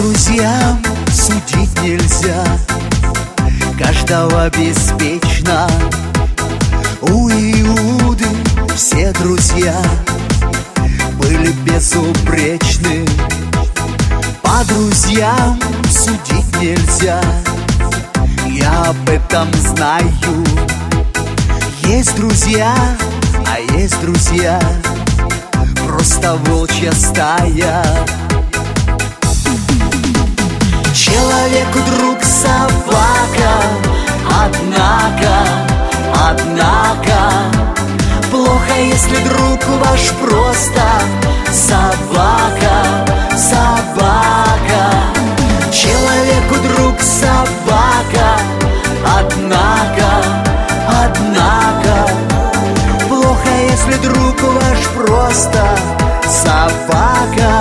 друзьям судить нельзя, каждого беспечно. У Иуды все друзья были безупречны. По друзьям судить нельзя, я об этом знаю. Есть друзья, а есть друзья, просто волчья стая. Человеку друг собака, однако плохо, если друг ваш просто собака. Человеку друг собака, однако плохо, если друг ваш просто собака.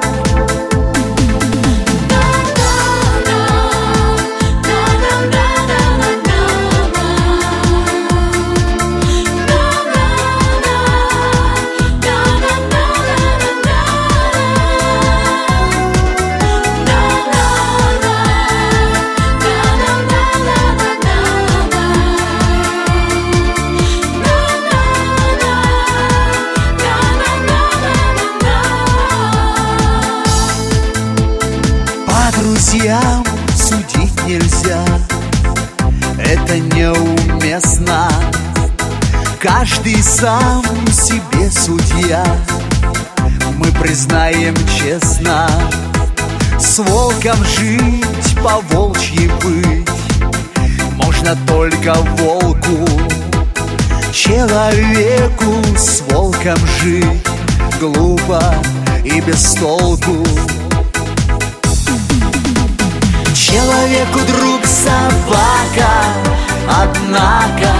Друзьям судить нельзя, это неуместно. Каждый сам себе судья, мы признаем честно. С волком жить, по-волчьи быть можно только волку. Человеку с волком жить глупо и без толку. Человеку друг собака, однако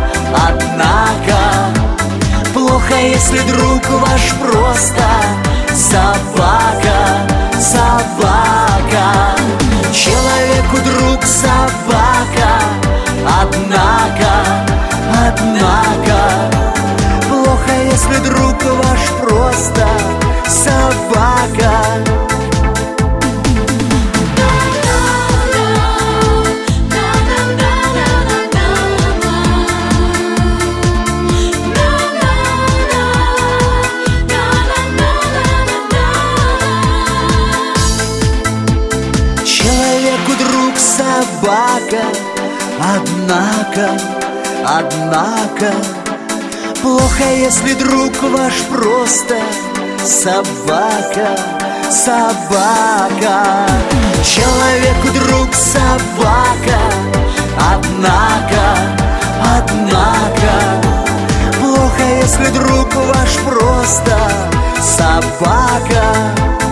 плохо, если друг ваш просто собака. Человеку друг собака, однако плохо, если друг ваш просто собака. Собака, однако плохо, если друг ваш просто собака. Человеку друг собака, однако плохо, если друг ваш просто собака.